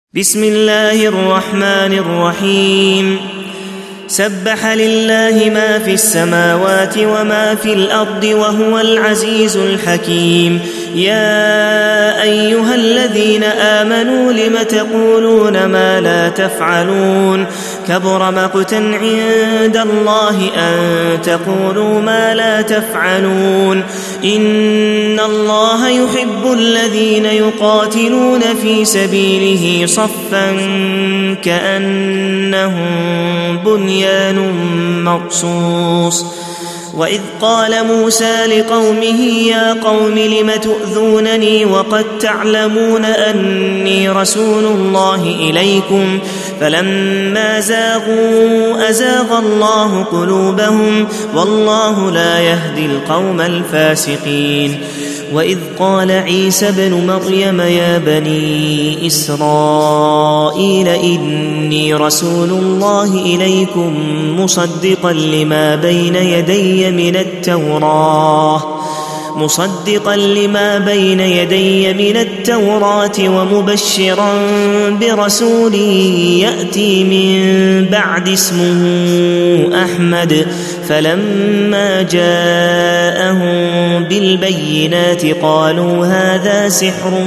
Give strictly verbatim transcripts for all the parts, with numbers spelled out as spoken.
بسم الله الرحمن الرحيم سبح لله ما في السماوات وما في الأرض وهو العزيز الحكيم يا أيها الذين آمنوا لم تقولون ما لا تفعلون كبر مقتا عند الله أن تقولوا ما لا تفعلون إن الله يحب الذين يقاتلون في سبيله صفا كأنهم بنيان مرصوص وإذ قال موسى لقومه يا قوم لم تؤذونني وقد تعلمون أني رسول الله إليكم فلما زاغوا أزاغ الله قلوبهم والله لا يهدي القوم الفاسقين وإذ قال عيسى ابن مريم يا بني إسرائيل إني رسول الله إليكم مصدقا لما بين يدي من التوراة مصدقا لما بين يدي من التوراة ومبشرا برسول يأتي من بعد اسمه أحمد فلما جاءهم بالبينات قالوا هذا سحر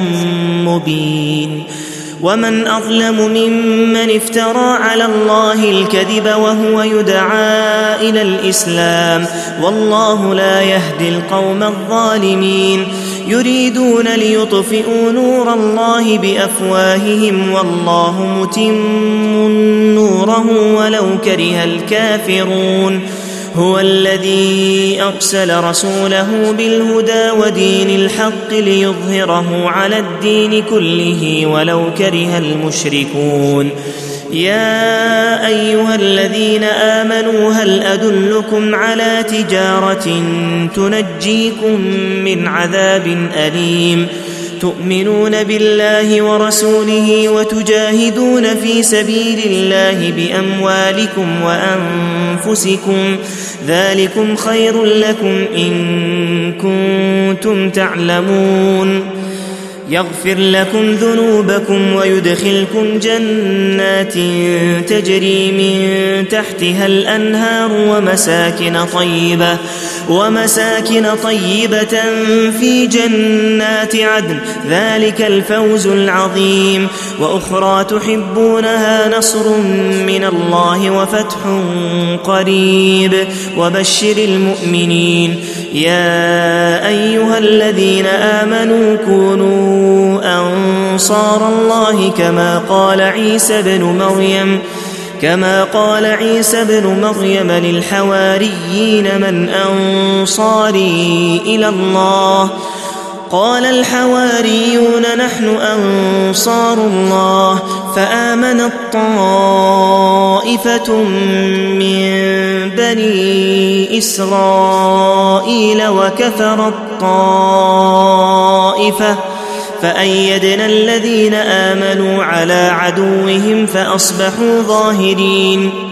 مبين ومن أظلم ممن افترى على الله الكذب وهو يدعى إلى الإسلام والله لا يهدي القوم الظالمين يريدون ليطفئوا نور الله بأفواههم والله متم نوره ولو كره الكافرون هو الذي أرسل رسوله بالهدى ودين الحق ليظهره على الدين كله ولو كره المشركون يا أيها الذين آمنوا هل أدلكم على تجارة تنجيكم من عذاب أليم تؤمنون بالله ورسوله وتجاهدون في سبيل الله بأموالكم وأنفسكم ذلكم خير لكم إن كنتم تعلمون يغفر لكم ذنوبكم ويدخلكم جنات تجري من تحتها الأنهار ومساكن طيبة ومساكن طيبة في جنات عدن ذلك الفوز العظيم وأخرى تحبونها نصر من الله وفتح قريب وبشر المؤمنين يا أيها الذين آمنوا كونوا أنصار الله كما قال عيسى بن مريم كما قال عيسى بن مريم للحواريين من أنصاري إلى الله قال الحواريون نحن أنصار الله فآمنت طائفة من بني إسرائيل وكفرت طائفة فأيدنا الذين آمنوا على عدوهم فأصبحوا ظاهرين